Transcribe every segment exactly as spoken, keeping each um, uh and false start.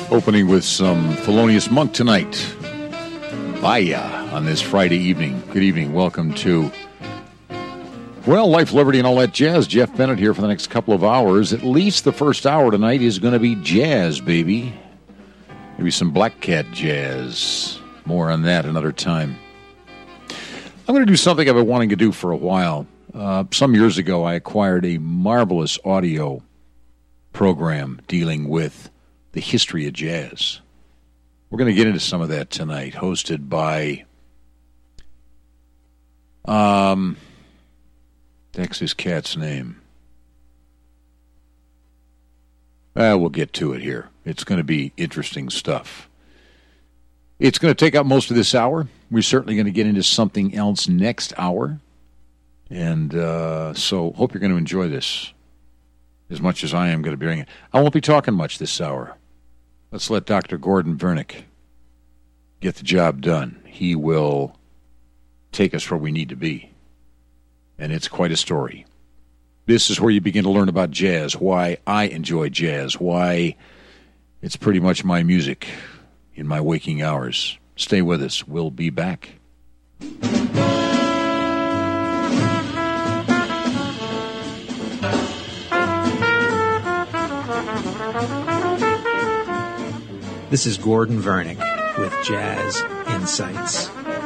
Opening with some Thelonious Monk tonight. Vaya on this Friday evening. Good evening. Welcome to, well, Life, Liberty, and all that jazz. Jeff Bennett here for the next couple of hours. At least the first hour tonight is going to be jazz, baby. Maybe some Black Cat jazz. More on that another time. I'm going to do something I've been wanting to do for a while. Uh, some years ago, I acquired a marvelous audio program dealing with the history of jazz. We're going to get into some of that tonight, hosted by, um, that's his cat's name. Uh, we'll get to it here. It's going to be interesting stuff. It's going to take up most of this hour. We're certainly going to get into something else next hour. And uh, so hope you're going to enjoy this as much as I am going to be doing it. I won't be talking much this hour. Let's let Doctor Gordon Vernick get the job done. He will take us where we need to be. And it's quite a story. This is where you begin to learn about jazz, why I enjoy jazz, why it's pretty much my music in my waking hours. Stay with us. We'll be back. This is Gordon Vernick with Jazz Insights.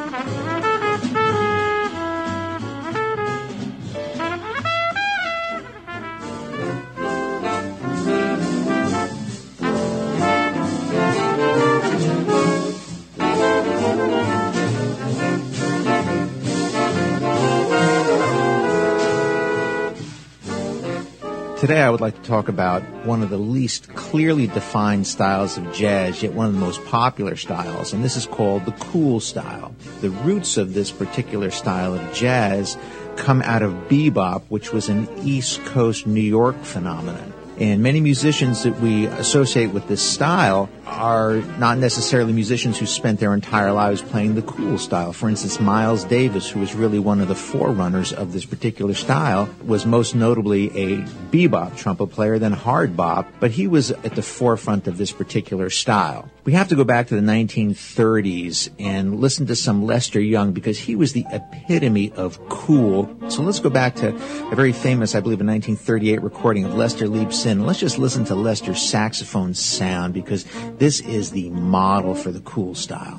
Today I would like to talk about one of the least clearly defined styles of jazz, yet one of the most popular styles, and this is called the cool style. The roots of this particular style of jazz come out of bebop, which was an East Coast New York phenomenon. And many musicians that we associate with this style are not necessarily musicians who spent their entire lives playing the cool style. For instance, Miles Davis, who was really one of the forerunners of this particular style, was most notably a bebop trumpet player, then hard bop, but he was at the forefront of this particular style. We have to go back to the nineteen thirties and listen to some Lester Young because he was the epitome of cool. So let's go back to a very famous, I believe, a nineteen thirty-eight recording of Lester Leaps In. Let's just listen to Lester's saxophone sound because this is the model for the cool style.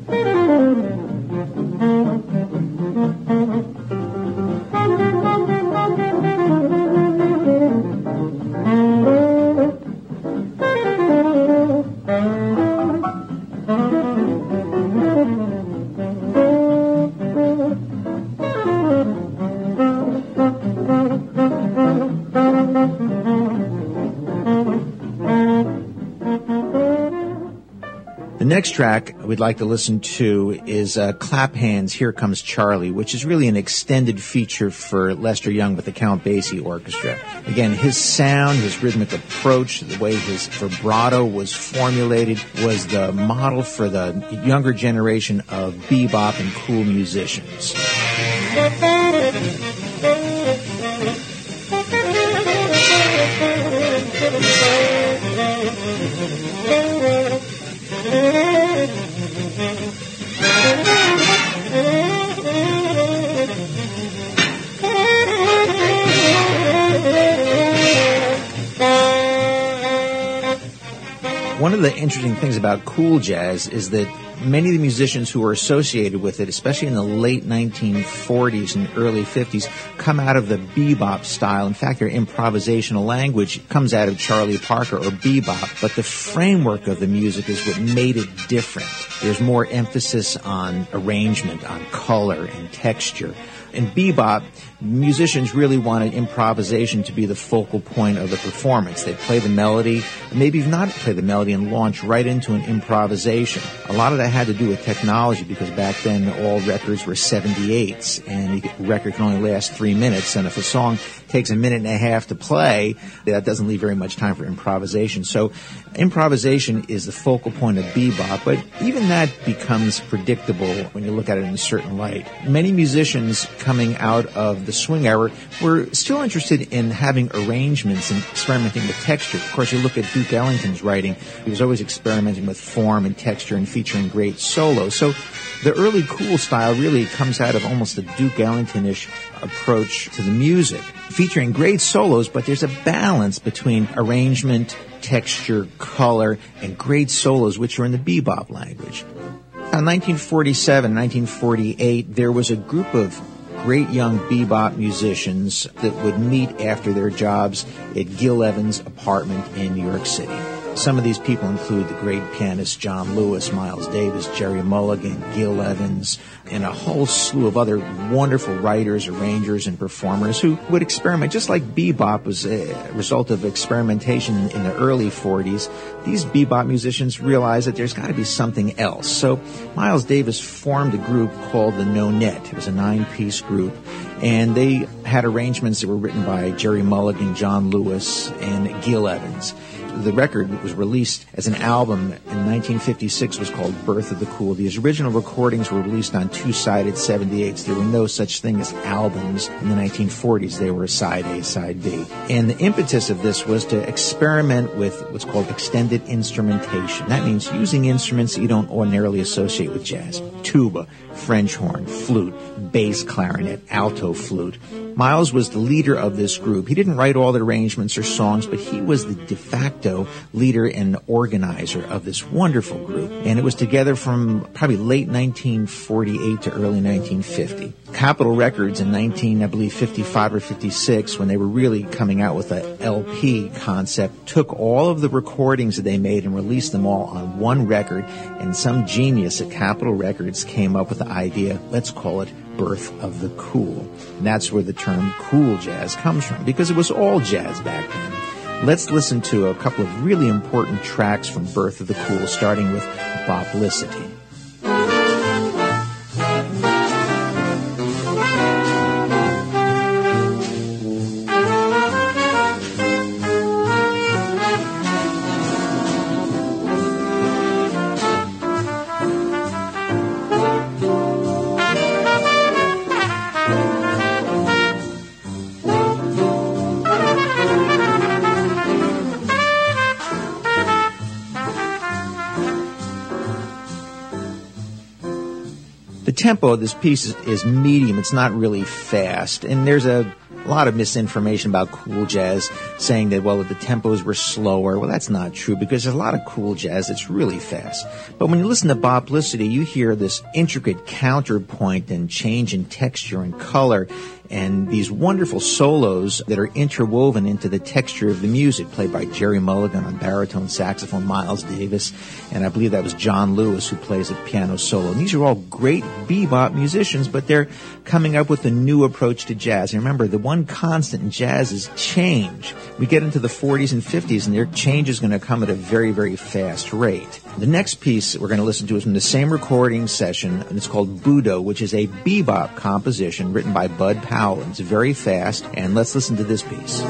The next track we'd like to listen to is uh, Clap Hands, Here Comes Charlie, which is really an extended feature for Lester Young with the Count Basie Orchestra. Again, his sound, his rhythmic approach, the way his vibrato was formulated was the model for the younger generation of bebop and cool musicians. One of the interesting things about cool jazz is that many of the musicians who were associated with it, especially in the late nineteen forties and early fifties, come out of the bebop style. In fact, their improvisational language comes out of Charlie Parker or bebop, but the framework of the music is what made it different. There's more emphasis on arrangement, on color and texture. In bebop, musicians really wanted improvisation to be the focal point of the performance. They'd play the melody, maybe not play the melody, and launch right into an improvisation. A lot of that that had to do with technology, because back then all records were seventy-eights, and a record can only last three minutes, and if a song takes a minute and a half to play, that doesn't leave very much time for improvisation. So improvisation is the focal point of bebop, but even that becomes predictable when you look at it in a certain light. Many musicians coming out of the swing era were still interested in having arrangements and experimenting with texture. Of course, you look at Duke Ellington's writing. He was always experimenting with form and texture and featuring great solos. So the early cool style really comes out of almost a Duke Ellington-ish approach to the music, featuring great solos, but there's a balance between arrangement, texture, color, and great solos, which are in the bebop language. In nineteen forty-seven, nineteen forty-eight, there was a group of great young bebop musicians that would meet after their jobs at Gil Evans' apartment in New York City. Some of these people include the great pianist John Lewis, Miles Davis, Jerry Mulligan, Gil Evans, and a whole slew of other wonderful writers, arrangers, and performers who would experiment. Just like bebop was a result of experimentation in the early forties, these bebop musicians realized that there's got to be something else. So Miles Davis formed a group called the Nonet. It was a nine-piece group, and they had arrangements that were written by Jerry Mulligan, John Lewis, and Gil Evans. The record was released as an album in nineteen fifty-six, was called Birth of the Cool. The original recordings were released on two-sided seventy-eights. There were no such thing as albums in the nineteen forties. They were side A, side B. And the impetus of this was to experiment with what's called extended instrumentation. That means using instruments that you don't ordinarily associate with jazz. Tuba, French horn, flute, bass clarinet, alto flute. Miles was the leader of this group. He didn't write all the arrangements or songs, but he was the de facto leader and organizer of this wonderful group. And it was together from probably late nineteen forty-eight to early nineteen fifty. Capitol Records in nineteen, I believe, fifty-five or fifty-six, when they were really coming out with a L P concept, took all of the recordings that they made and released them all on one record. And some genius at Capitol Records came up with the idea, let's call it Birth of the Cool. And that's where the term cool jazz comes from, because it was all jazz back then. Let's listen to a couple of really important tracks from Birth of the Cool, starting with Boplicity. The tempo of this piece is, is medium. It's not really fast. And there's a lot of misinformation about cool jazz saying that, well, the tempos were slower. Well, that's not true, because there's a lot of cool jazz that's really fast. But when you listen to Boplicity, you hear this intricate counterpoint and change in texture and color, and these wonderful solos that are interwoven into the texture of the music, played by Jerry Mulligan on baritone saxophone, Miles Davis, and I believe that was John Lewis who plays a piano solo. And these are all great bebop musicians, but they're coming up with a new approach to jazz. And remember, the one constant in jazz is change. We get into the forties and fifties, and their change is going to come at a very, very fast rate. The next piece we're going to listen to is from the same recording session, and it's called Budo, which is a bebop composition written by Bud Powell. It's very fast, and let's listen to this piece.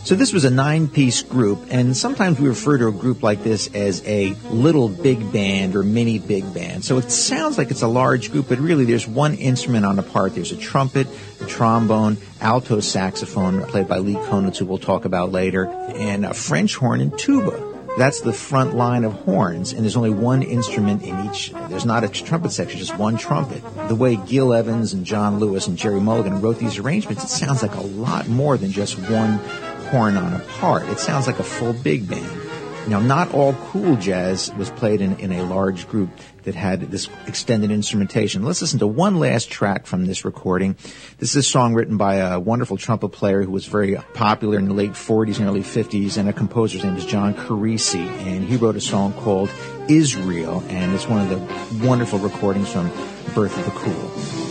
So this was a nine-piece group, and sometimes we refer to a group like this as a little big band or mini big band. So it sounds like it's a large group, but really there's one instrument on the part. There's a trumpet, a trombone, alto saxophone played by Lee Konitz, who we'll talk about later, and a French horn and tuba. That's the front line of horns, and there's only one instrument in each. There's not a trumpet section, just one trumpet. The way Gil Evans and John Lewis and Jerry Mulligan wrote these arrangements, it sounds like a lot more than just one horn on a part. It sounds like a full big band. Now, not all cool jazz was played in, in a large group that had this extended instrumentation. Let's listen to one last track from this recording. This is a song written by a wonderful trumpet player who was very popular in the late forties and early fifties, and a composer's name is John Carisi, and he wrote a song called Israel, and it's one of the wonderful recordings from Birth of the Cool.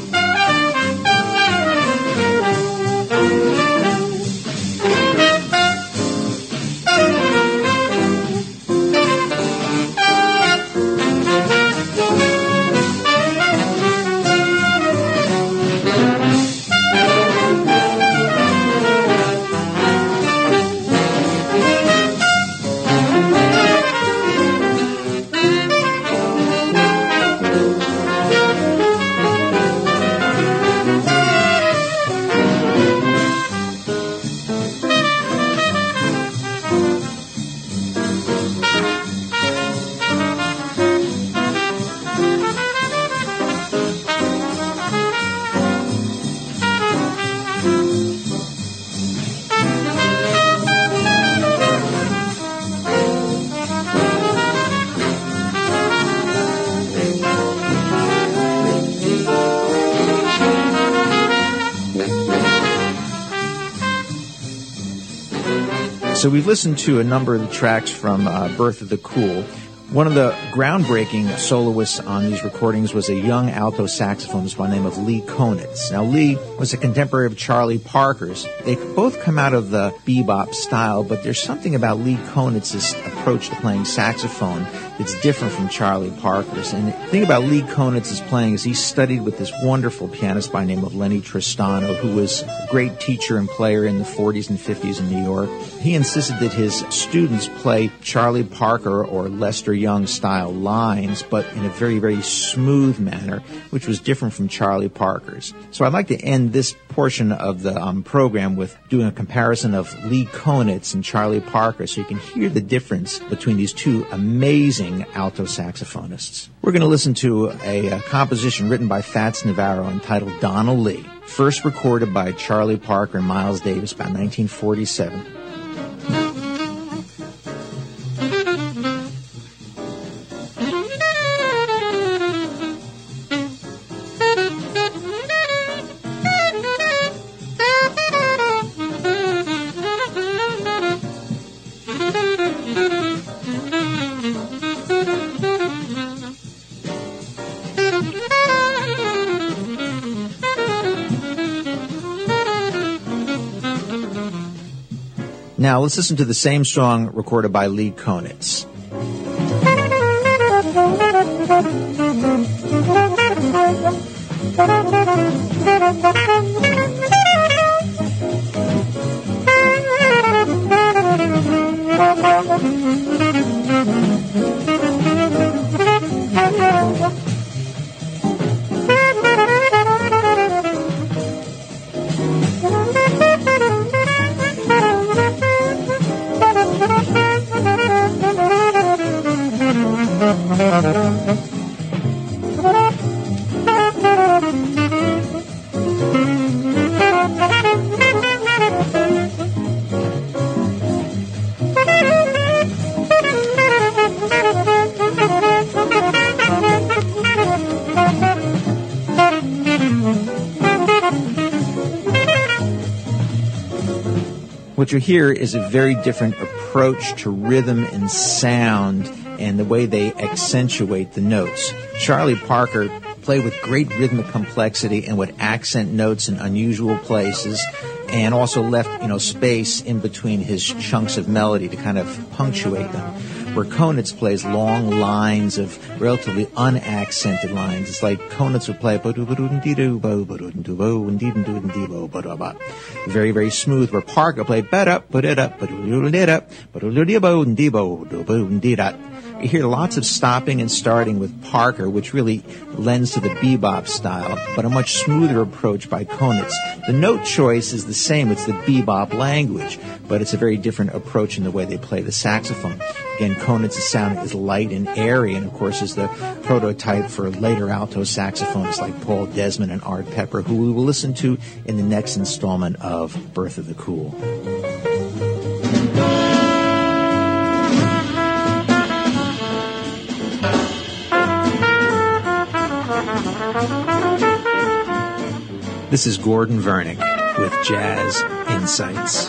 So we've listened to a number of the tracks from uh, Birth of the Cool. One of the groundbreaking soloists on these recordings was a young alto saxophonist by the name of Lee Konitz. Now, Lee was a contemporary of Charlie Parker's. They both come out of the bebop style, but there's something about Lee Konitz's approach to playing saxophone that's different from Charlie Parker's. And the thing about Lee Konitz's playing is he studied with this wonderful pianist by the name of Lenny Tristano, who was a great teacher and player in the forties and fifties in New York. He insisted that his students play Charlie Parker or Lester Young style lines, but in a very, very smooth manner, which was different from Charlie Parker's. So I'd like to end this portion of the um, program with doing a comparison of Lee Konitz and Charlie Parker so you can hear the difference between these two amazing alto saxophonists. We're going to listen to a, a composition written by Fats Navarro entitled Donna Lee, first recorded by Charlie Parker and Miles Davis about nineteen forty-seven. Now, let's listen to the same song recorded by Lee Konitz. What you hear is a very different approach to rhythm and sound and the way they accentuate the notes. Charlie Parker played with great rhythmic complexity and would accent notes in unusual places, and also left, you know, space in between his chunks of melody to kind of punctuate them. where Konitz plays long lines of relatively unaccented lines. It's like Konitz would play very, very smooth, where Parker played you hear lots of stopping and starting with Parker, which really lends to the bebop style, but a much smoother approach by Konitz. The note choice is the same. It's the bebop language, but it's a very different approach in the way they play the saxophone. Again, Konitz's sound is light and airy, and of course is the prototype for later alto saxophonists like Paul Desmond and Art Pepper, who we will listen to in the next installment of Birth of the Cool. This is Gordon Vernick with Jazz Insights.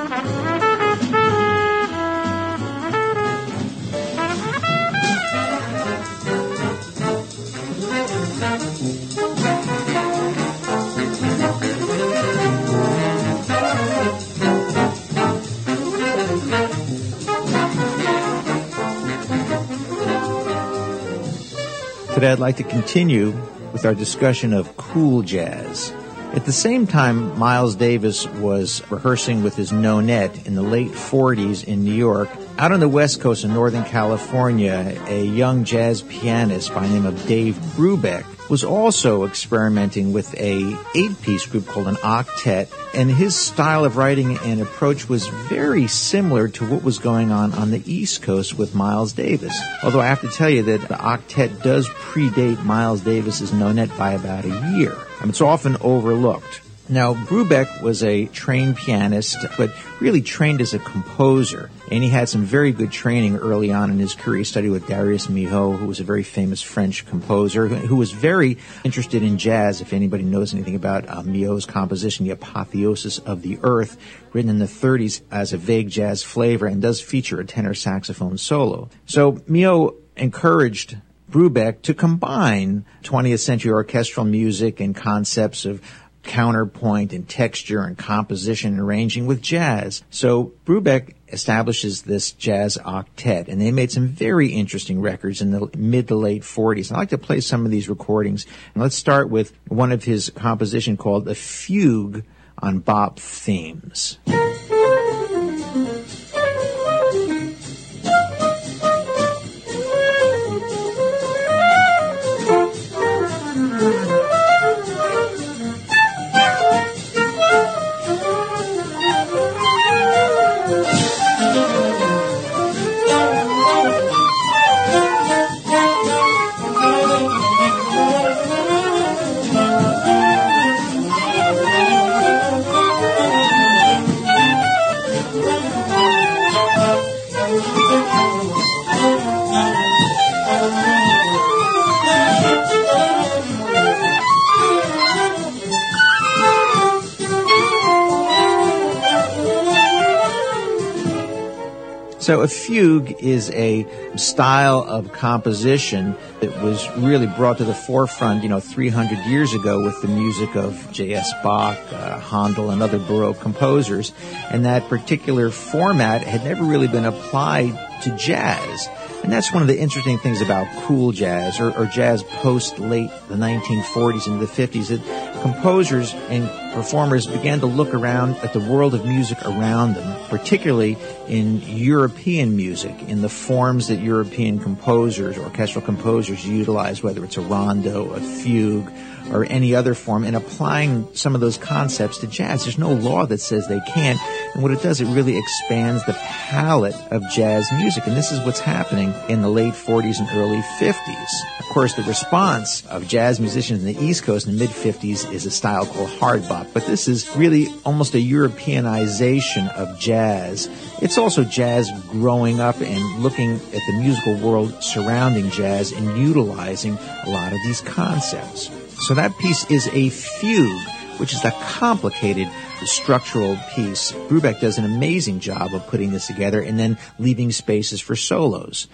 Today I'd like to continue with our discussion of cool jazz. At the same time, Miles Davis was rehearsing with his Nonette in the late forties in New York. Out on the West Coast of Northern California, a young jazz pianist by the name of Dave Brubeck was also experimenting with a eight-piece group called an octet, and his style of writing and approach was very similar to what was going on on the East Coast with Miles Davis. Although I have to tell you that the octet does predate Miles Davis's Nonette by about a year. And it's often overlooked. Now, Brubeck was a trained pianist, but really trained as a composer. And he had some very good training early on in his career. He studied with Darius Milhaud, who was a very famous French composer, who was very interested in jazz. If anybody knows anything about uh, Milhaud's composition, The Apotheosis of the Earth, written in the thirties as a vague jazz flavor, and does feature a tenor saxophone solo. So Milhaud encouraged Brubeck to combine twentieth century orchestral music and concepts of counterpoint and texture and composition and arranging with jazz. So Brubeck establishes this jazz octet, and they made some very interesting records in the mid to late forties. I'd like to play some of these recordings, and let's start with one of his composition called A Fugue on Bop Themes. So a fugue is a style of composition that was really brought to the forefront, you know, three hundred years ago with the music of J S Bach, uh, Handel, and other Baroque composers. And that particular format had never really been applied to jazz. And that's one of the interesting things about cool jazz, or, or jazz post-late the nineteen forties into the fifties, that composers and performers began to look around at the world of music around them, particularly in European music, in the forms that European composers, orchestral composers utilize, whether it's a rondo, a fugue, or any other form, and applying some of those concepts to jazz. There's no law that says they can't, and what it does, it really expands the palette of jazz music, and this is what's happening in the late forties and early fifties. Of course, the response of jazz musicians in the East Coast in the mid-fifties is a style called hard bop, but this is really almost a Europeanization of jazz. It's also jazz growing up and looking at the musical world surrounding jazz and utilizing a lot of these concepts. So that piece is a fugue, which is a complicated structural piece. Brubeck does an amazing job of putting this together and then leaving spaces for solos.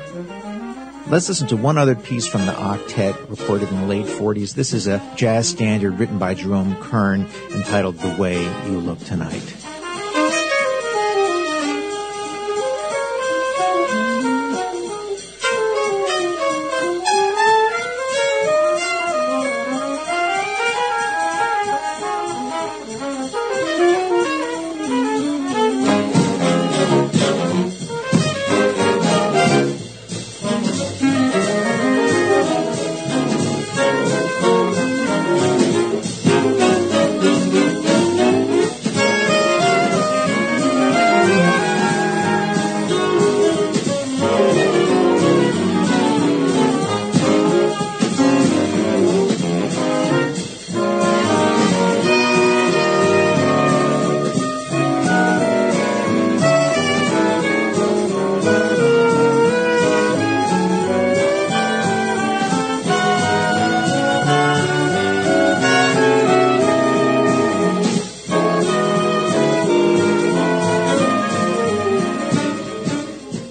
Let's listen to one other piece from the octet recorded in the late forties. This is a jazz standard written by Jerome Kern entitled The Way You Look Tonight.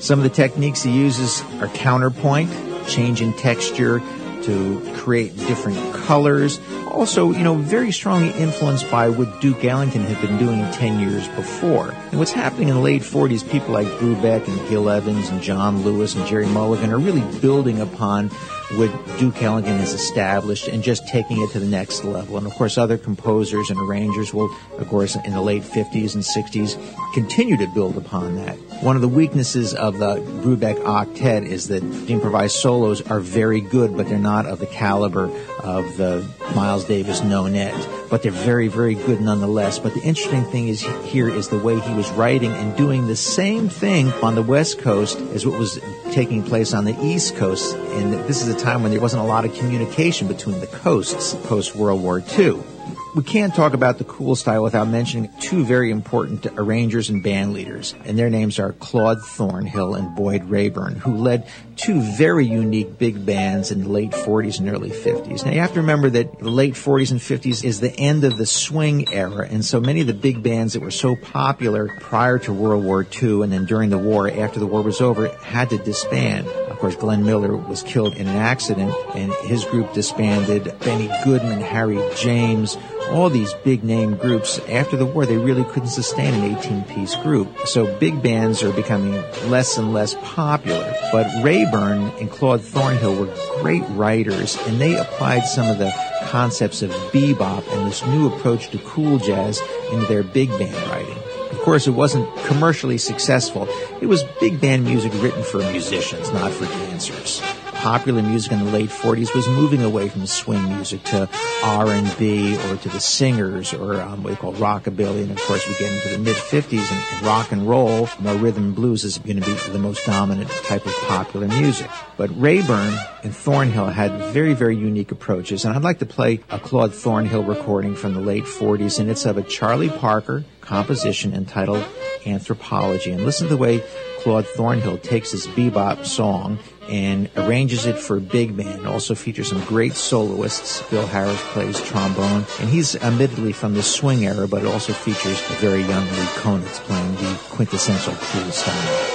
Some of the techniques he uses are counterpoint, change in texture to create different colors. Also, you know, very strongly influenced by what Duke Ellington had been doing ten years before. And what's happening in the late forties, people like Brubeck and Gil Evans and John Lewis and Jerry Mulligan are really building upon what Duke Ellington has established and just taking it to the next level. And, of course, other composers and arrangers will, of course, in the late fifties and sixties, continue to build upon that. One of the weaknesses of the Brubeck octet is that the improvised solos are very good, but they're not of the caliber of the Miles Davis nonet. But they're very, very good nonetheless. But the interesting thing is here is the way he was writing and doing the same thing on the West Coast as what was taking place on the East Coast. And this is a time when there wasn't a lot of communication between the coasts post-World War Two. We can't talk about the cool style without mentioning two very important arrangers and band leaders, and their names are Claude Thornhill and Boyd Rayburn, who led two very unique big bands in the late forties and early fifties. Now, you have to remember that the late forties and fifties is the end of the swing era, and so many of the big bands that were so popular prior to World War Two and then during the war, after the war was over, had to disband. Of course, Glenn Miller was killed in an accident, and his group disbanded. Benny Goodman, Harry James, all these big-name groups, after the war, they really couldn't sustain an eighteen-piece group. So big bands are becoming less and less popular. But Rayburn and Claude Thornhill were great writers, and they applied some of the concepts of bebop and this new approach to cool jazz into their big band writing. Of course, it wasn't commercially successful. It was big band music written for musicians, not for dancers. Popular music in the late forties was moving away from swing music to R and B or to the singers or um, what they call rockabilly. And, of course, we get into the mid-fifties and, and rock and roll. More rhythm and blues is going to be the most dominant type of popular music. But Rayburn and Thornhill had very, very unique approaches. And I'd like to play a Claude Thornhill recording from the late forties, and it's of a Charlie Parker composition entitled Anthropology. And listen to the way Claude Thornhill takes this bebop song and arranges it for big band. It also features some great soloists. Bill Harris plays trombone, and he's admittedly from the swing era, but it also features a very young Lee Konitz playing the quintessential cool style.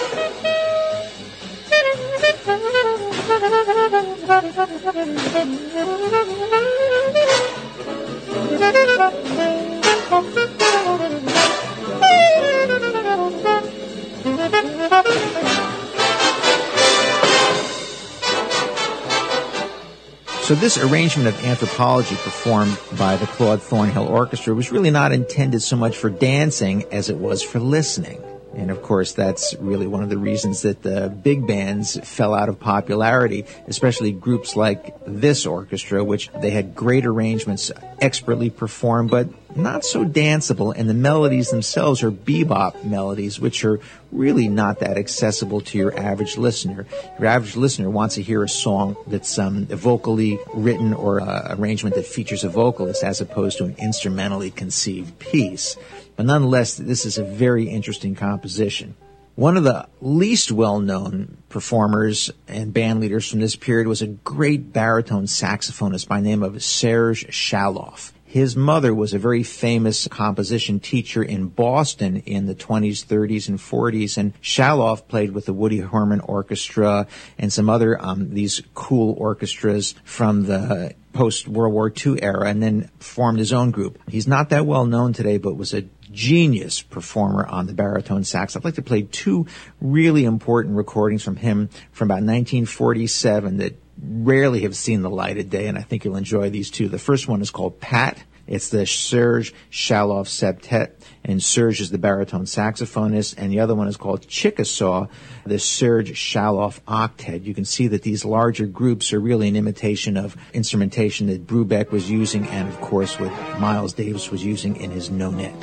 So this arrangement of Anthropology performed by the Claude Thornhill Orchestra was really not intended so much for dancing as it was for listening. And, of course, that's really one of the reasons that the big bands fell out of popularity, especially groups like this orchestra, which they had great arrangements, expertly performed, but not so danceable. And the melodies themselves are bebop melodies, which are really not that accessible to your average listener. Your average listener wants to hear a song that's um, vocally written or uh, arrangement that features a vocalist as opposed to an instrumentally conceived piece. But nonetheless, this is a very interesting composition. One of the least well-known performers and band leaders from this period was a great baritone saxophonist by the name of Serge Chaloff. His mother was a very famous composition teacher in Boston in the twenties, thirties, and forties, and Chaloff played with the Woody Herman Orchestra and some other um, these cool orchestras from the post-World War Two era, and then formed his own group. He's not that well known today, but was a genius performer on the baritone sax. I'd like to play two really important recordings from him from about nineteen forty-seven that rarely have seen the light of day, and I think you'll enjoy these two. The first one is called Pat. It's the Serge Chaloff Septet, and Serge is the baritone saxophonist, and the other one is called Chickasaw, the Serge Chaloff Octet. You can see that these larger groups are really an imitation of instrumentation that Brubeck was using and, of course, what Miles Davis was using in his nonet.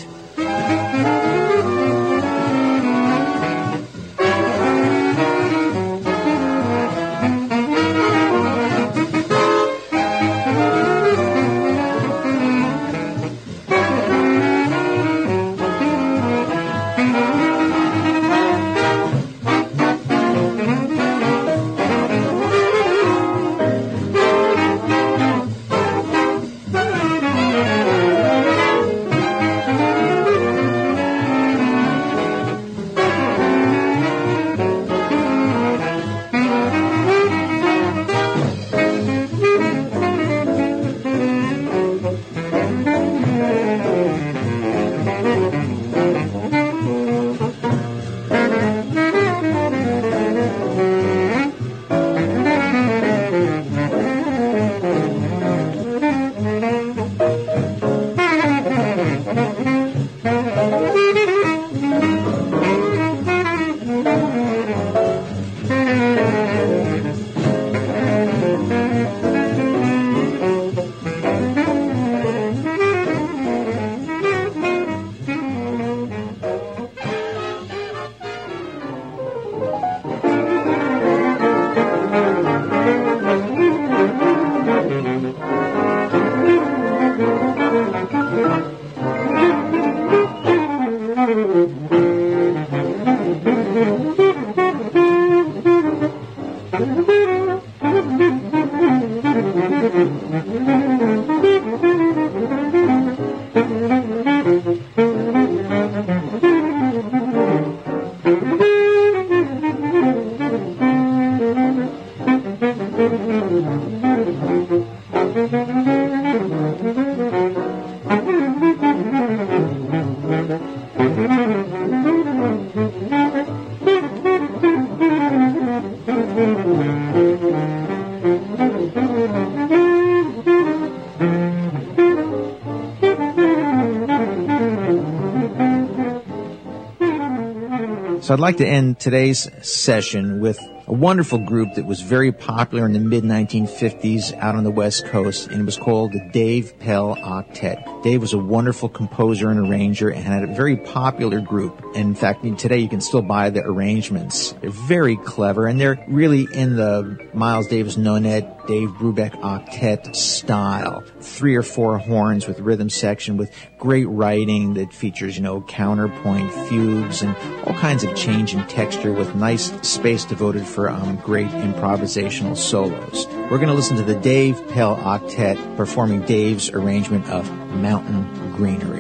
So I'd like to end today's session with a wonderful group that was very popular in the mid nineteen fifties out on the West Coast, and it was called the Dave Pell Octet. Dave was a wonderful composer and arranger and had a very popular group. And in fact, today you can still buy the arrangements. They're very clever, and they're really in the Miles Davis Nonet, Dave Brubeck Octet style. Three or four horns with rhythm section with great writing that features, you know, counterpoint fugues and all kinds of change in texture with nice space devoted for um, great improvisational solos. We're going to listen to the Dave Pell Octet performing Dave's arrangement of Mountain Greenery.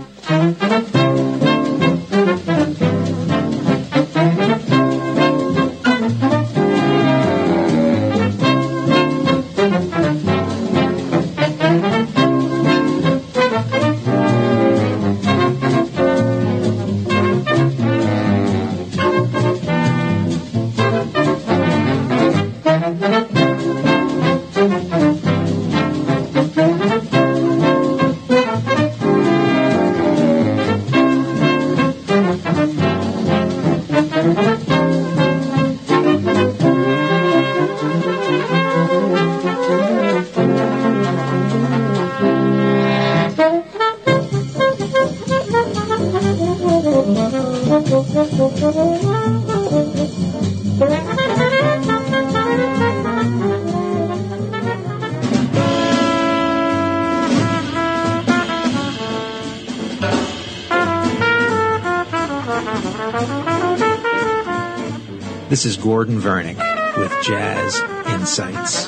This is Gordon Vernick with Jazz Insights.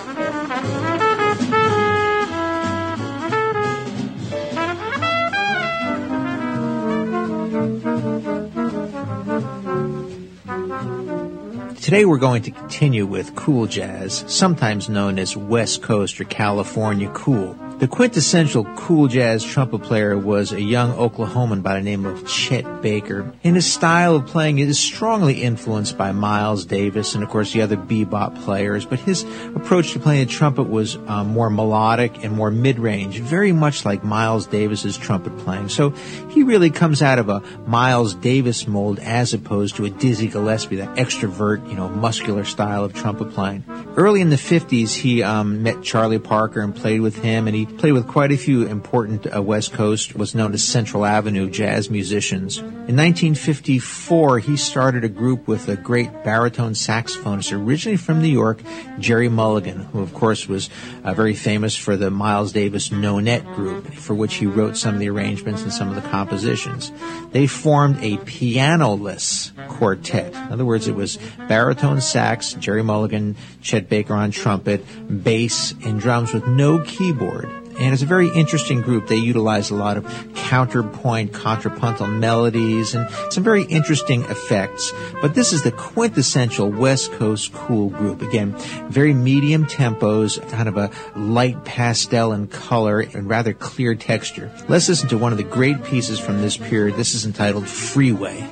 Today we're going to continue with cool jazz, sometimes known as West Coast or California cool. The quintessential cool jazz trumpet player was a young Oklahoman by the name of Chet Baker. And his style of playing is strongly influenced by Miles Davis and, of course, the other bebop players. But his approach to playing the trumpet was um, more melodic and more mid-range, very much like Miles Davis's trumpet playing. So he really comes out of a Miles Davis mold as opposed to a Dizzy Gillespie, that extrovert, you know, muscular style of trumpet playing. Early in the fifties, he um, met Charlie Parker and played with him, and he played with quite a few important uh, West Coast, what's known as Central Avenue jazz musicians. In nineteen fifty-four, he started a group with a great baritone saxophonist originally from New York, Jerry Mulligan, who of course was uh, very famous for the Miles Davis Nonet group, for which he wrote some of the arrangements and some of the compositions. They formed a pianoless quartet. In other words, it was baritone sax, Jerry Mulligan, Chet Baker on trumpet, bass, and drums with no keyboard. And it's a very interesting group. They utilize a lot of counterpoint, contrapuntal melodies, and some very interesting effects. But this is the quintessential West Coast cool group. Again, very medium tempos, kind of a light pastel in color, and rather clear texture. Let's listen to one of the great pieces from this period. This is entitled Freeway.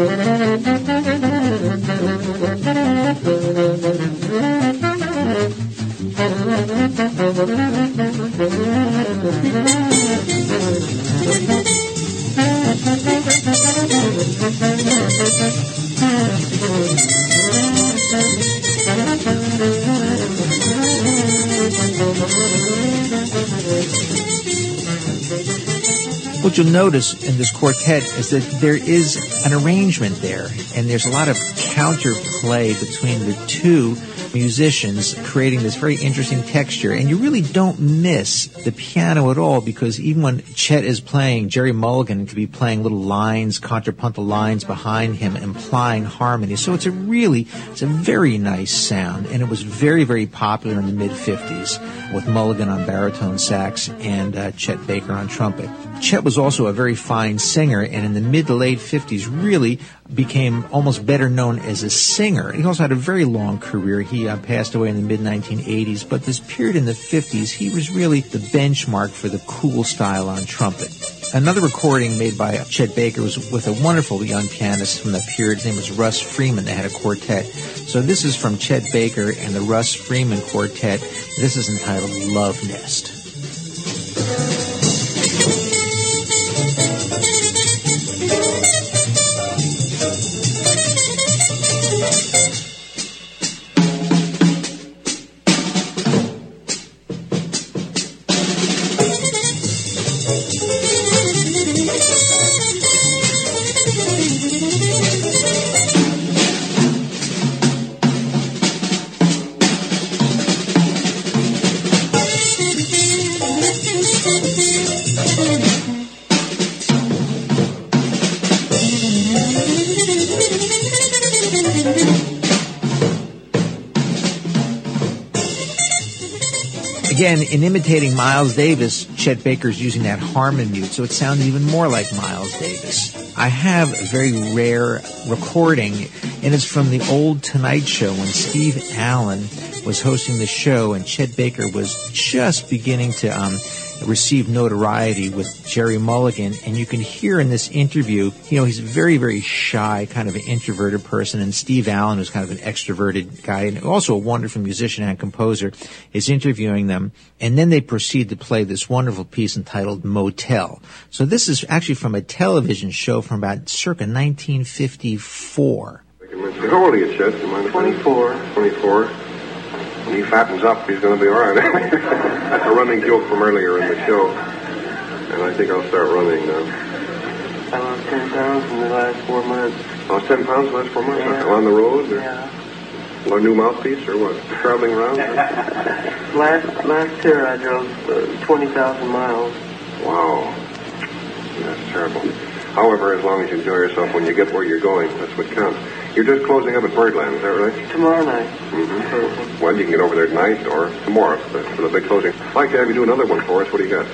What you'll notice in this quartet is that there is an arrangement there, and there's a lot of counterplay between the two musicians, creating this very interesting texture. And you really don't miss the piano at all, because even when Chet is playing, Gerry Mulligan could be playing little lines, contrapuntal lines behind him, implying harmony. So it's a really, it's a very nice sound, and it was very, very popular in the mid-fifties with Mulligan on baritone sax and uh, Chet Baker on trumpet. Chet was also a very fine singer, and in the mid to late fifties really became almost better known as a singer. He also had a very long career. He uh, passed away in the mid nineteen eighties, but this period in the fifties, he was really the benchmark for the cool style on trumpet. Another recording made by Chet Baker was with a wonderful young pianist from that period. His name was Russ Freeman. They had a quartet. So this is from Chet Baker and the Russ Freeman Quartet. This is entitled Love Nest. Again, in imitating Miles Davis, Chet Baker's using that Harmon mute, so it sounds even more like Miles Davis. I have a very rare recording, and it's from the old Tonight Show when Steve Allen was hosting the show, and Chet Baker was just beginning to um, receive notoriety with Gerry Mulligan. And you can hear in this interview, you know, he's a very, very shy, kind of an introverted person, and Steve Allen, who's kind of an extroverted guy and also a wonderful musician and composer, is interviewing them. And then they proceed to play this wonderful piece entitled Motel. So this is actually from a television show from about circa nineteen fifty-four. How old are you, Chet? twenty-four. twenty-four. When he fattens up, he's going to be all right. That's a running joke from earlier in the show. And I think I'll start running now. I lost ten pounds in the last four months. Lost ten pounds in the last four months? Yeah. On the road? Or Yeah. A new mouthpiece or what? Traveling around? last last year I drove uh, twenty thousand miles. Wow. That's terrible. However, as long as you enjoy yourself when you get where you're going, that's what counts. You're just closing up at Birdland, is that right? Tomorrow night. Mm-hmm. Well, you can get over there tonight or tomorrow for the, for the big closing. I'd like to have you do another one for us. What do you got?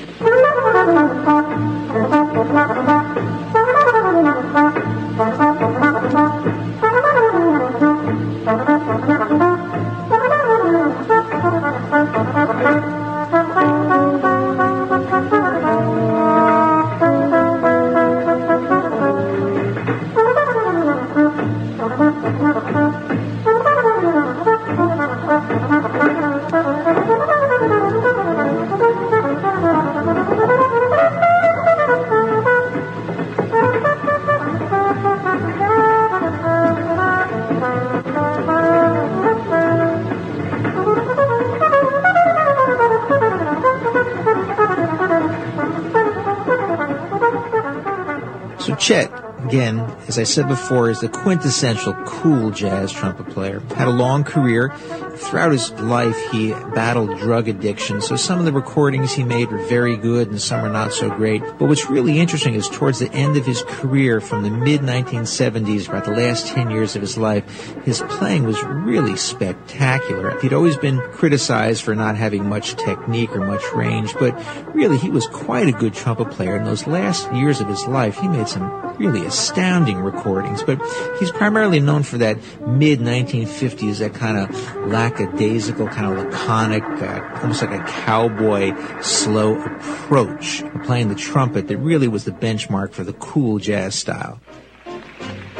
Chet, again, as I said before, is the quintessential cool jazz trumpet player. Had a long career. Throughout his life, he battled drug addiction, so some of the recordings he made were very good and some are not so great. But what's really interesting is towards the end of his career, from the mid nineteen seventies, about the last ten years of his life, his playing was really spectacular. He'd always been criticized for not having much technique or much range, but really he was quite a good trumpet player. In those last years of his life, he made some really astounding recordings, but he's primarily known for that mid nineteen fifties, that kind of lackadaisical, kind of laconic, uh, almost like a cowboy slow approach of playing the trumpet that really was the benchmark for the cool jazz style.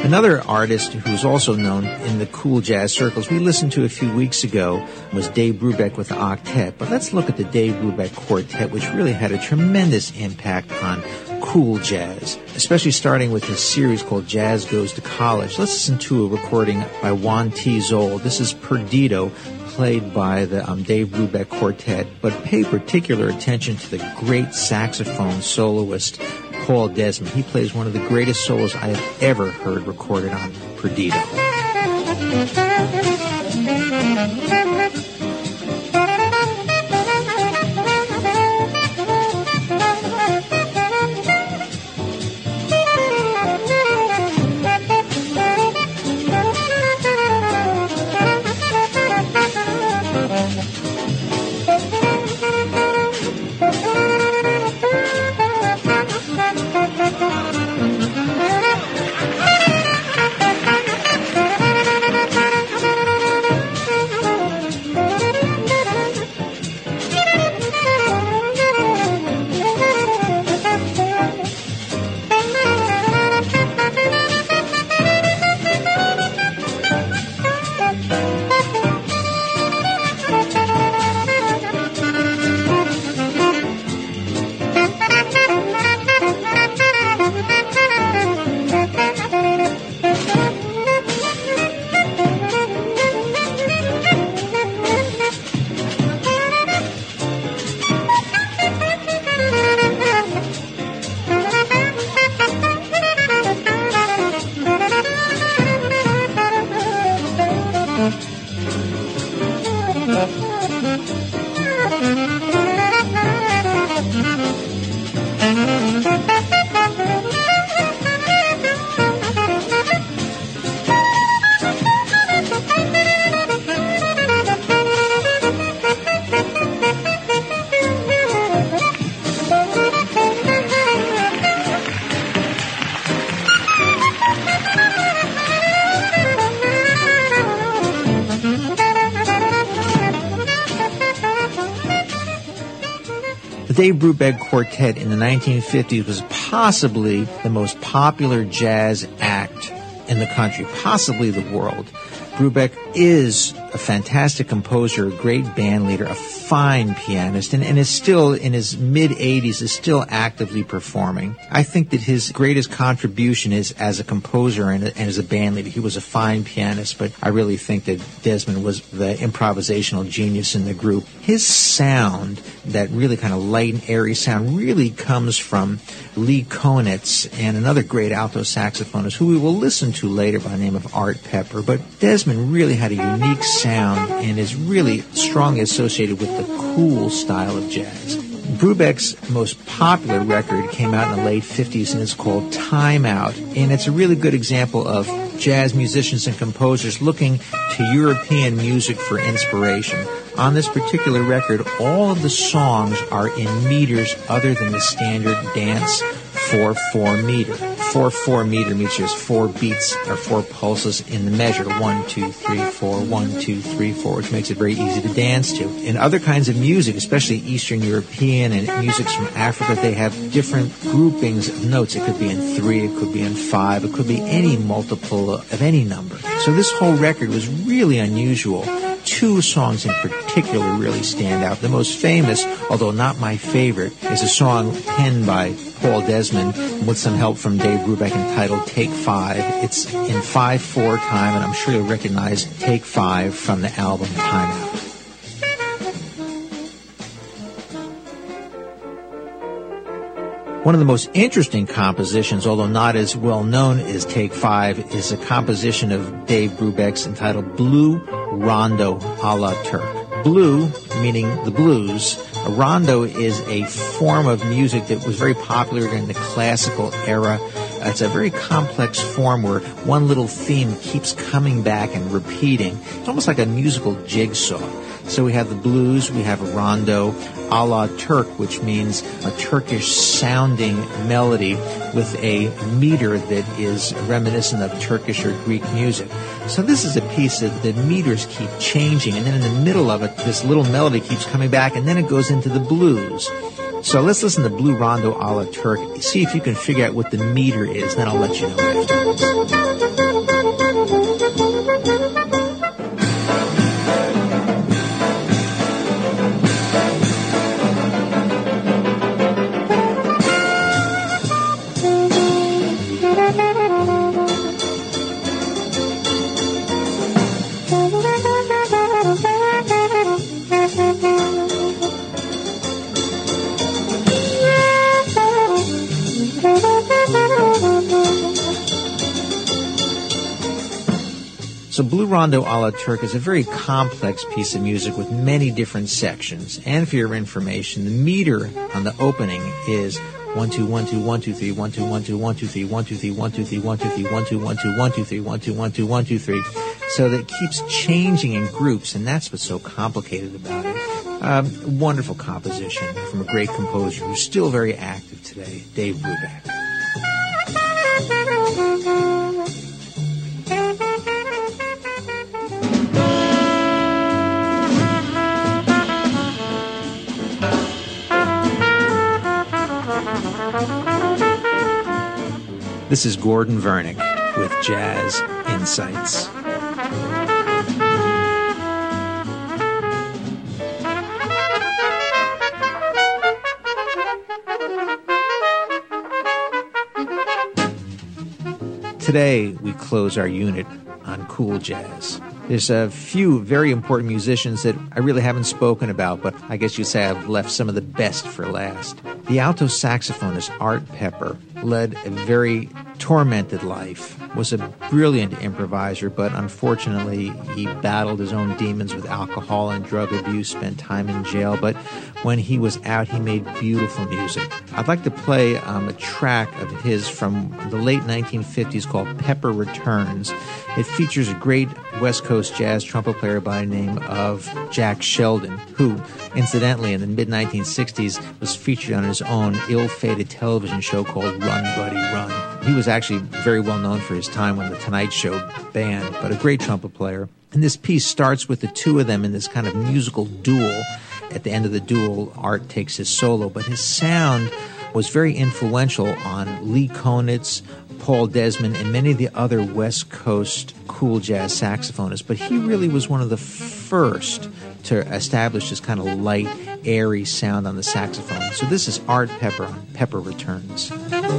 Another artist who's also known in the cool jazz circles we listened to a few weeks ago was Dave Brubeck with the Octet. But let's look at the Dave Brubeck Quartet, which really had a tremendous impact on cool jazz, especially starting with his series called Jazz Goes to College. Let's listen to a recording by Juan T. Zoll. This is Perdido, played by the um, Dave Brubeck Quartet, but pay particular attention to the great saxophone soloist Paul Desmond. He plays one of the greatest solos I have ever heard recorded on Perdido. Dave Brubeck Quartet in the nineteen fifties was possibly the most popular jazz act in the country, possibly the world. Brubeck is a fantastic composer, a great band leader, a fine pianist, and, and is still, in his mid-eighties, is still actively performing. I think that his greatest contribution is as a composer and, and as a band leader. He was a fine pianist, but I really think that Desmond was the improvisational genius in the group. His sound, that really kind of light and airy sound, really comes from Lee Konitz and another great alto saxophonist who we will listen to later by the name of Art Pepper. But Desmond really had a unique sound and is really strongly associated with the cool style of jazz. Brubeck's most popular record came out in the late fifties and it's called Time Out, and it's a really good example of jazz musicians and composers looking to European music for inspiration. On this particular record, all of the songs are in meters other than the standard dance four four meter. four four meter means there's four beats or four pulses in the measure. One, two, three, four, one, two, three, four, which makes it very easy to dance to. In other kinds of music, especially Eastern European and musics from Africa, they have different groupings of notes. It could be in three, it could be in five, it could be any multiple of any number. So this whole record was really unusual. Two songs in particular really stand out. The most famous, although not my favorite, is a song penned by Paul Desmond with some help from Dave Brubeck entitled Take Five. It's in five four time, and I'm sure you'll recognize Take Five from the album Time Out. One of the most interesting compositions, although not as well known as Take Five, is a composition of Dave Brubeck's entitled Blue Rondo a la Turk. Blue, meaning the blues. A rondo is a form of music that was very popular during the classical era. It's a very complex form where one little theme keeps coming back and repeating. It's almost like a musical jigsaw. So we have the blues, we have a rondo a la Turk, which means a Turkish-sounding melody with a meter that is reminiscent of Turkish or Greek music. So this is a piece that the meters keep changing, and then in the middle of it, this little melody keeps coming back, and then it goes into the blues. So let's listen to Blue Rondo a la Turk. See if you can figure out what the meter is, then I'll let you know afterwards. So Blue Rondo a la Turk is a very complex piece of music with many different sections. And for your information, the meter on the opening is one two one two one two three one two one two one two three one two three one two three one two three one two one two one two three one two one two one two three. So that it keeps changing in groups, and that's what's so complicated about it. Um, wonderful composition from a great composer who's still very active today, Dave Brubeck. This is Gordon Vernick with Jazz Insights. Today, we close our unit on cool jazz. There's a few very important musicians that I really haven't spoken about, but I guess you'd say I've left some of the best for last. The alto saxophonist Art Pepper led a very tormented life, was a brilliant improviser, but unfortunately he battled his own demons with alcohol and drug abuse, spent time in jail, but when he was out, he made beautiful music. I'd like to play um, a track of his from the late nineteen fifties called Pepper Returns. It features a great West Coast jazz trumpet player by the name of Jack Sheldon, who, incidentally, in the mid nineteen sixties, was featured on his own ill-fated television show called Run, Buddy, Run. He was actually very well known for his time when The Tonight Show banned, but a great trumpet player. And this piece starts with the two of them in this kind of musical duel. At the end of the duel, Art takes his solo, but his sound was very influential on Lee Konitz, Paul Desmond, and many of the other West Coast cool jazz saxophonists. But he really was one of the first to establish this kind of light, airy sound on the saxophone. So this is Art Pepper on Pepper Returns.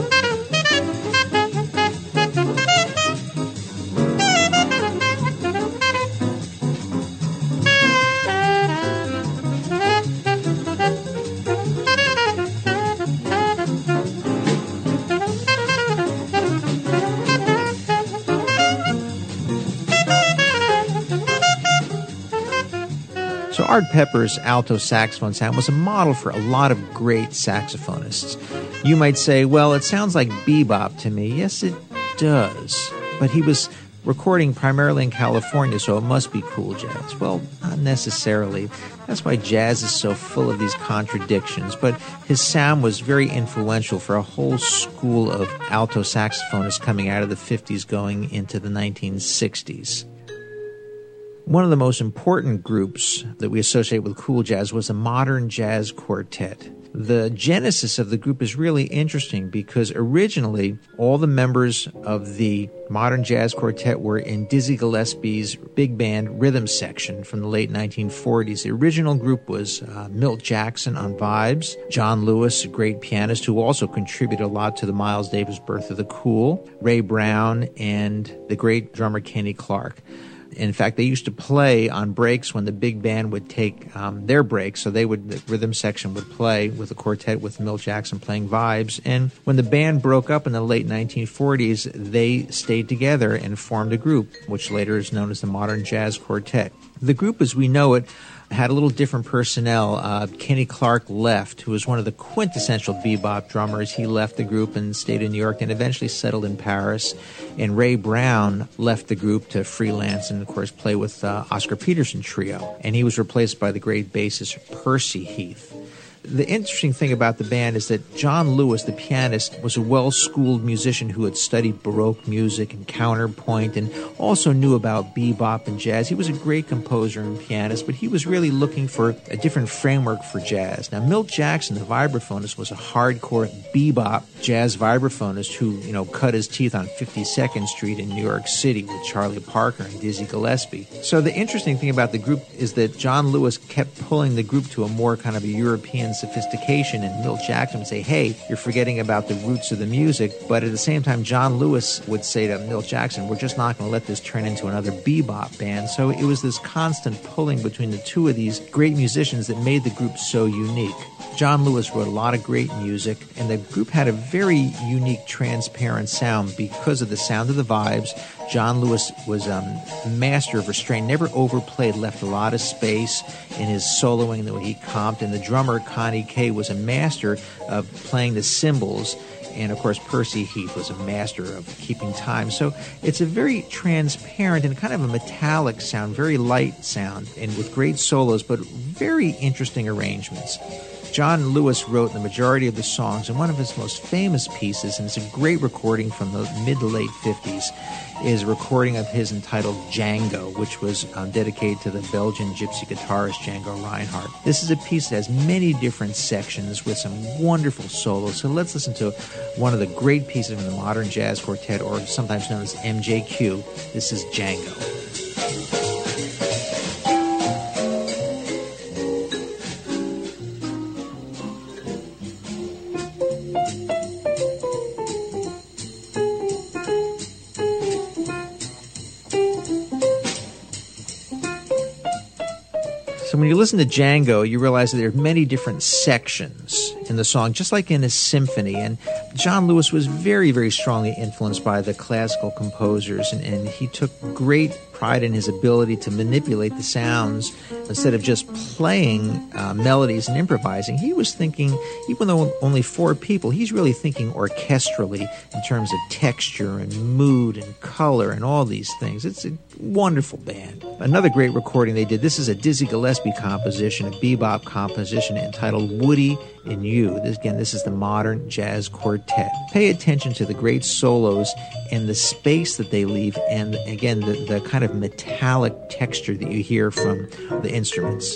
So Art Pepper's alto saxophone sound was a model for a lot of great saxophonists. You might say, well, it sounds like bebop to me. Yes, it does. But he was recording primarily in California, so it must be cool jazz. Well, not necessarily. That's why jazz is so full of these contradictions. But his sound was very influential for a whole school of alto saxophonists coming out of the fifties going into the nineteen sixties. One of the most important groups that we associate with cool jazz was a modern jazz quartet. The genesis of the group is really interesting because originally all the members of the modern jazz quartet were in Dizzy Gillespie's big band rhythm section from the late nineteen forties. The original group was uh, Milt Jackson on vibes, John Lewis, a great pianist who also contributed a lot to the Miles Davis Birth of the Cool, Ray Brown, and the great drummer Kenny Clark. In fact, they used to play on breaks when the big band would take um, their breaks. So they would, the rhythm section would play with the quartet with Milt Jackson playing vibes. And when the band broke up in the late nineteen forties, they stayed together and formed a group, which later is known as the Modern Jazz Quartet. The group, as we know it, had a little different personnel. Uh, Kenny Clark left, who was one of the quintessential bebop drummers. He left the group and stayed in New York and eventually settled in Paris. And Ray Brown left the group to freelance and, of course, play with uh, Oscar Peterson Trio. And he was replaced by the great bassist Percy Heath. The interesting thing about the band is that John Lewis, the pianist, was a well-schooled musician who had studied Baroque music and counterpoint and also knew about bebop and jazz. He was a great composer and pianist, but he was really looking for a different framework for jazz. Now, Milt Jackson, the vibraphonist, was a hardcore bebop jazz vibraphonist who, you know, cut his teeth on fifty-second Street in New York City with Charlie Parker and Dizzy Gillespie. So the interesting thing about the group is that John Lewis kept pulling the group to a more kind of a European sophistication, and Milt Jackson would say, hey, you're forgetting about the roots of the music. But at the same time, John Lewis would say to Milt Jackson, we're just not going to let this turn into another bebop band. So it was this constant pulling between the two of these great musicians that made the group so unique. John Lewis wrote a lot of great music, and the group had a very unique, transparent sound because of the sound of the vibes. John Lewis was um, a master of restraint, never overplayed, left a lot of space in his soloing, the way he comped, and the drummer, Connie Kay, was a master of playing the cymbals. And, of course, Percy Heath was a master of keeping time. So it's a very transparent and kind of a metallic sound, very light sound, and with great solos, but very interesting arrangements. John Lewis wrote the majority of the songs, and one of his most famous pieces, and it's a great recording from the mid to late fifties, is a recording of his entitled Django, which was um, dedicated to the Belgian gypsy guitarist Django Reinhardt. This is a piece that has many different sections with some wonderful solos. So let's listen to one of the great pieces from the Modern Jazz Quartet, or sometimes known as M J Q. This is Django. So when you listen to Django, you realize that there are many different sections in the song, just like in a symphony. And John Lewis was very, very strongly influenced by the classical composers, and, and he took great pride in his ability to manipulate the sounds. Instead of just playing uh, melodies and improvising, he was thinking, even though only four people, he's really thinking orchestrally in terms of texture and mood and color and all these things. It's a wonderful band. Another great recording they did, this is a Dizzy Gillespie composition, a bebop composition entitled Woody and You. This, again, this is the Modern Jazz Quartet. Pay attention to the great solos and the space that they leave, and again, the, the kind of metallic texture that you hear from the instruments.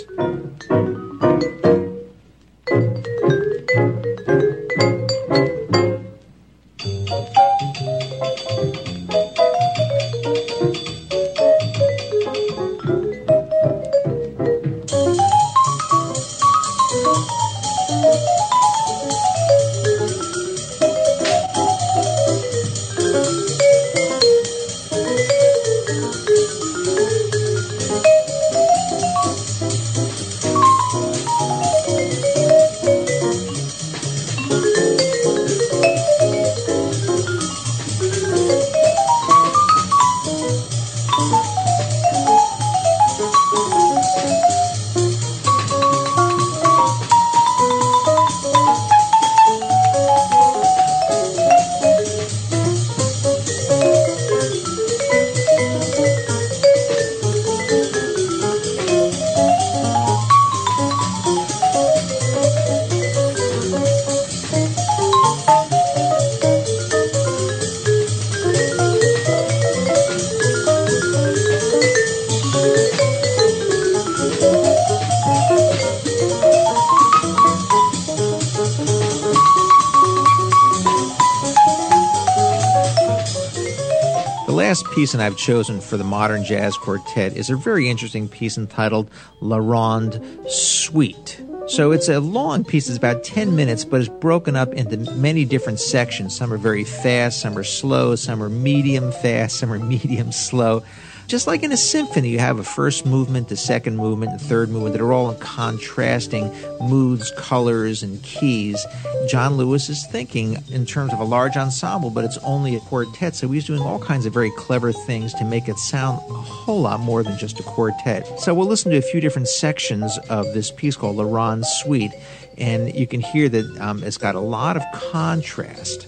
The last piece, and I've chosen for the Modern Jazz Quartet, is a very interesting piece entitled La Ronde Suite. So it's a long piece, it's about ten minutes, but it's broken up into many different sections. Some are very fast, some are slow, some are medium fast, some are medium slow. Just like in a symphony, you have a first movement, a second movement, a third movement that are all in contrasting moods, colors, and keys. John Lewis is thinking in terms of a large ensemble, but it's only a quartet, so he's doing all kinds of very clever things to make it sound a whole lot more than just a quartet. So we'll listen to a few different sections of this piece called La Ronde Suite, and you can hear that um, it's got a lot of contrast.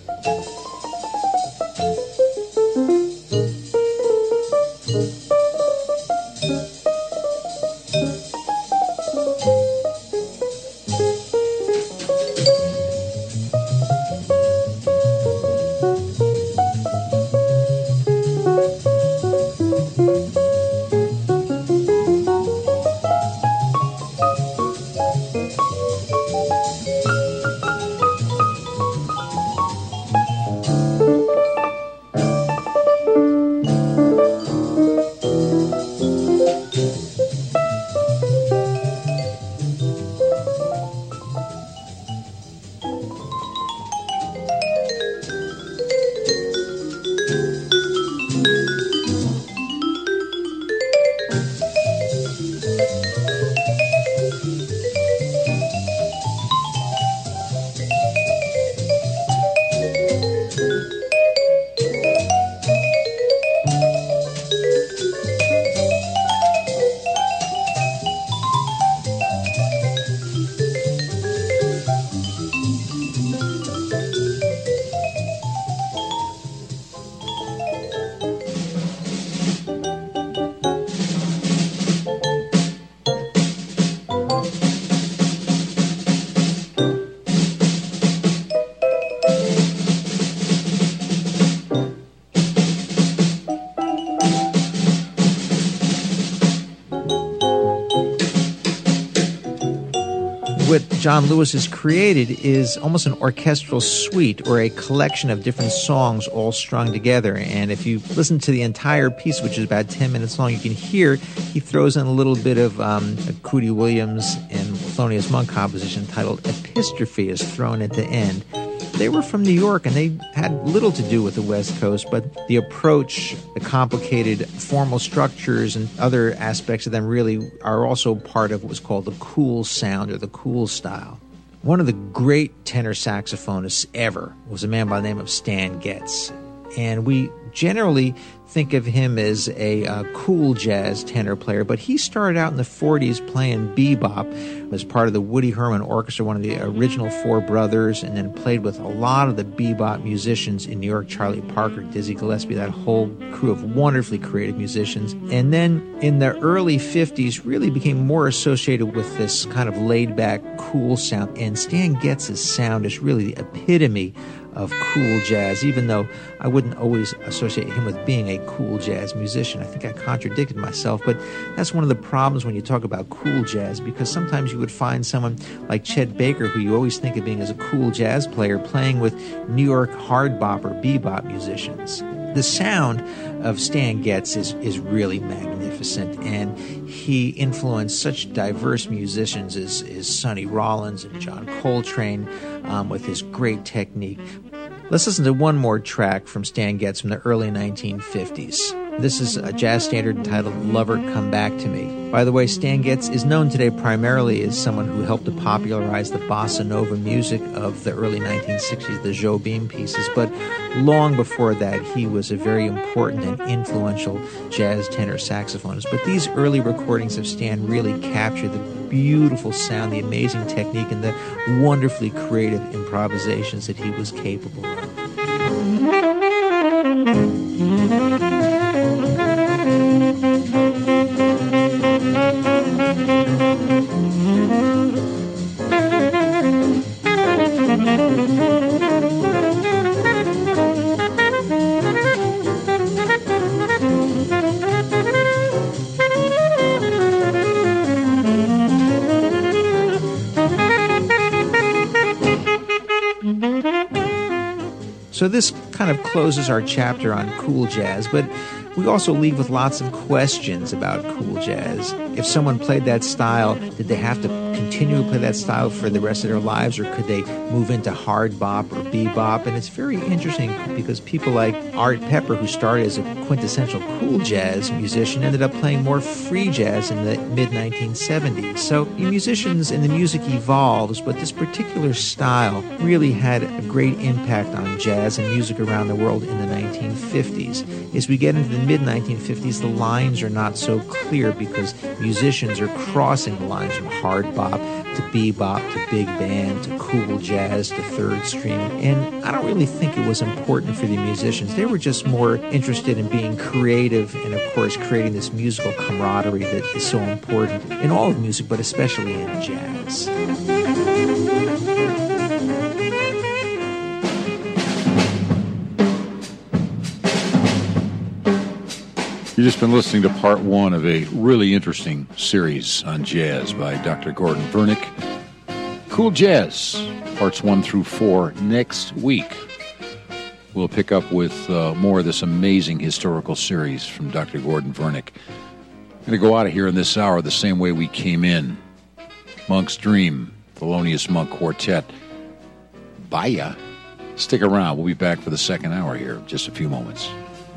What John Lewis has created is almost an orchestral suite or a collection of different songs all strung together. And if you listen to the entire piece, which is about ten minutes long, you can hear he throws in a little bit of um, a Cootie Williams and Thelonious Monk composition titled Epistrophe is thrown at the end. They were from New York, and they had little to do with the West Coast, but the approach, the complicated formal structures, and other aspects of them really are also part of what was called the cool sound or the cool style. One of the great tenor saxophonists ever was a man by the name of Stan Getz, and we generally think of him as a uh, cool jazz tenor player, but he started out in the forties playing bebop as part of the Woody Herman Orchestra, one of the original four brothers, and then played with a lot of the bebop musicians in New York, Charlie Parker, Dizzy Gillespie, that whole crew of wonderfully creative musicians. And then in the early fifties really became more associated with this kind of laid-back, cool sound, and Stan Getz's sound is really the epitome of cool jazz, even though I wouldn't always associate him with being a cool jazz musician. I think I contradicted myself, but that's one of the problems when you talk about cool jazz, because sometimes you would find someone like Chet Baker, who you always think of being as a cool jazz player, playing with New York hard bop or bebop musicians. The sound of Stan Getz is, is really magnificent, and he influenced such diverse musicians as, as Sonny Rollins and John Coltrane um, with his great technique. Let's listen to one more track from Stan Getz from the early nineteen fifties. This is a jazz standard entitled Lover Come Back to Me. By the way, Stan Getz is known today primarily as someone who helped to popularize the bossa nova music of the early nineteen sixties, the Jobim pieces, but long before that, he was a very important and influential jazz tenor saxophonist. But these early recordings of Stan really capture the beautiful sound, the amazing technique, and the wonderfully creative improvisations that he was capable of. So this kind of closes our chapter on cool jazz, but we also leave with lots of questions about cool jazz. If someone played that style, did they have to continue to play that style for the rest of their lives, or could they move into hard bop or bebop? And it's very interesting because people like Art Pepper, who started as a quintessential cool jazz musician, ended up playing more free jazz in the mid nineteen seventies. So musicians and the music evolves, but this particular style really had a great impact on jazz and music around the world in the nineteen fifties. As we get into the mid nineteen fifties, the lines are not so clear because musicians are crossing the lines from hard bop to bebop to big band to cool jazz to third stream. And I don't really think it was important for the musicians. They were just more interested in being creative and, of course, creating this musical camaraderie that is so important in all of music, but especially in jazz. You've just been listening to part one of a really interesting series on jazz by Doctor Gordon Vernick. Cool Jazz, parts one through four next week. We'll pick up with uh, more of this amazing historical series from Doctor Gordon Vernick. I'm going to go out of here in this hour the same way we came in. Monk's Dream, Thelonious Monk Quartet. Bye-ya. Stick around. We'll be back for the second hour here in just a few moments.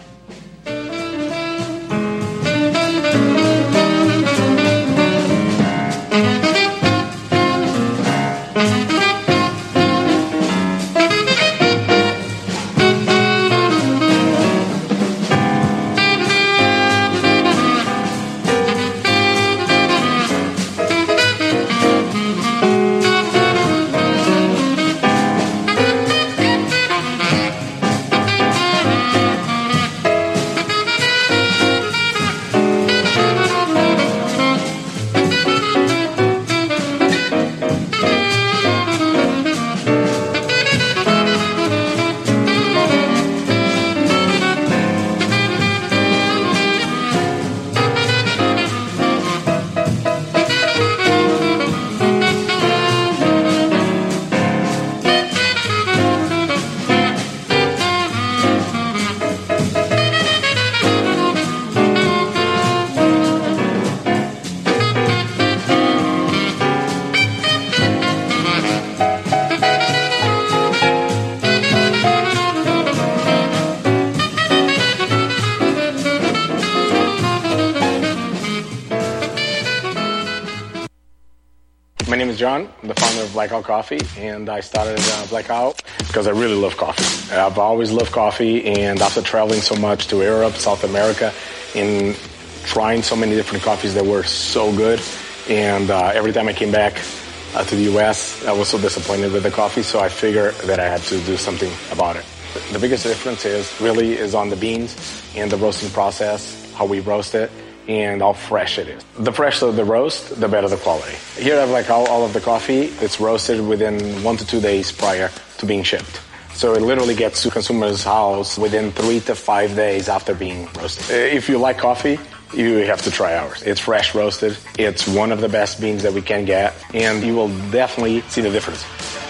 John. I'm the founder of Blackout Coffee, and I started uh, Blackout because I really love coffee. I've always loved coffee, and after traveling so much to Europe, South America, and trying so many different coffees that were so good, and uh, every time I came back uh, to the U S, I was so disappointed with the coffee, so I figured that I had to do something about it. The biggest difference is really is on the beans and the roasting process, how we roast it, and how fresh it is. The fresher the roast, the better the quality. Here I have like all, all of the coffee. It's roasted within one to two days prior to being shipped. So it literally gets to consumer's house within three to five days after being roasted. If you like coffee, you have to try ours. It's fresh roasted. It's one of the best beans that we can get, and you will definitely see the difference.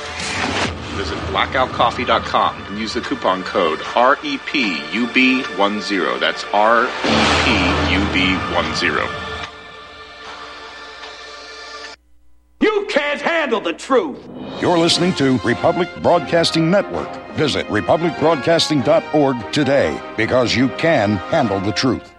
Visit blackout coffee dot com and use the coupon code R E P U B ten. That's R E P U B ten. You can't handle the truth. You're listening to Republic Broadcasting Network. Visit republic broadcasting dot org today, because you can handle the truth.